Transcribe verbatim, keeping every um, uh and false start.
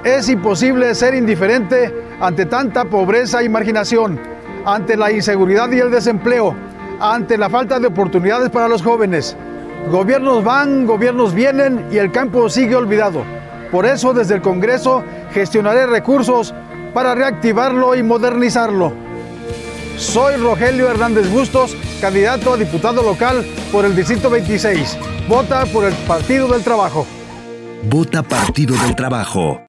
Es imposible ser indiferente ante tanta pobreza y marginación, ante la inseguridad y el desempleo, ante la falta de oportunidades para los jóvenes. Gobiernos van, gobiernos vienen y el campo sigue olvidado. Por eso, desde el Congreso, gestionaré recursos para reactivarlo y modernizarlo. Soy Rogelio Hernández Bustos, candidato a diputado local por el Distrito veintiséis. Vota por el Partido del Trabajo. Vota Partido del Trabajo.